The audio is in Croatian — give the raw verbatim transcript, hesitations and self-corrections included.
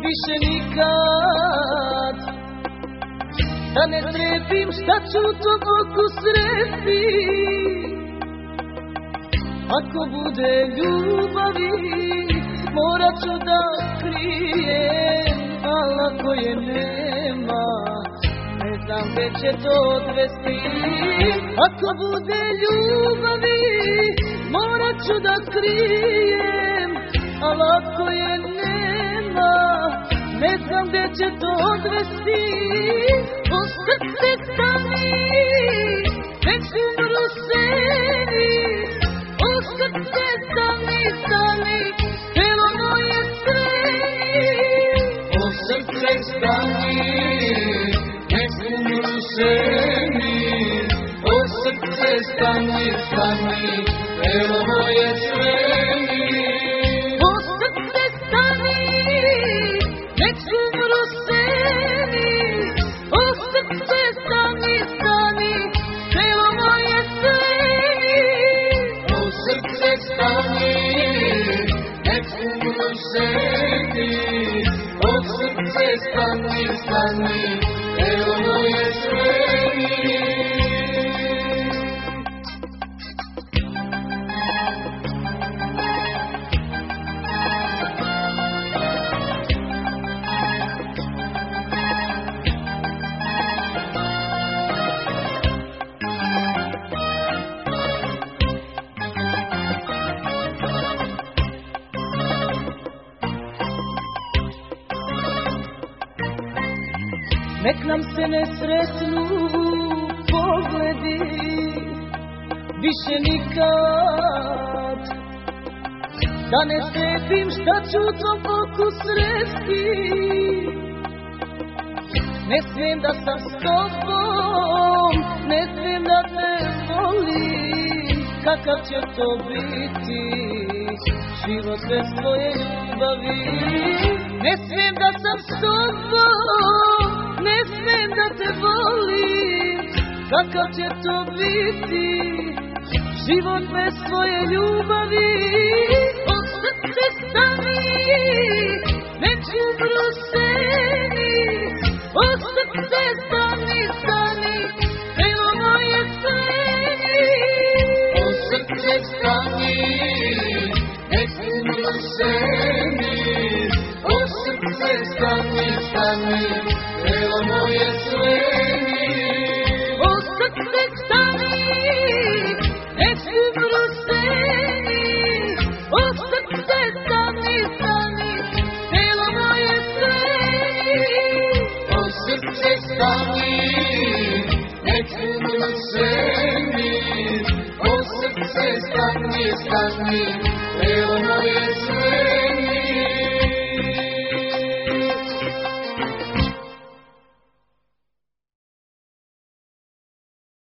više nikad, da ne trepim šta ću to Bogu sresti. Ako bude ljubavi, morat ću da krijem, al ako je nema, ne znam gdje će to odvesti. Ako bude ljubavi, morat ću da krijem, al ako je nema, ne znam gdje će to odvesti. O srce stani, već umru seni. O srce stani, stani, telo moje sreni. O srce stani, već umru seni. O srce stani, stani, telo moje sreni. O srce stani, već umru seni. O srce stani, stani, telo moje sreni. O srce stani, već umru seni. O srce stani, stani, telo moje sreni. Nek nam se ne sretnu pogledi više nikad, da ne strepim šta ću tvoj oku sresti. Ne smijem da sam s tobom, ne smijem da te volim, kakav će to biti život bez tvoje ljubavi. Ne smijem da sam s tobom, ne smijem da te volim, kakav će to biti život bez tvoje ljubavi. O srce stani, već umru seni. O srce stani, stani, telo moje sreni. O srce stani, već umru seni. O srce stani, stani, telo moje sreni. O srce stani, već umru seni. O srce stani, stani, telo moje sreni. O srce stani, već umru seni. O srce stani, stani,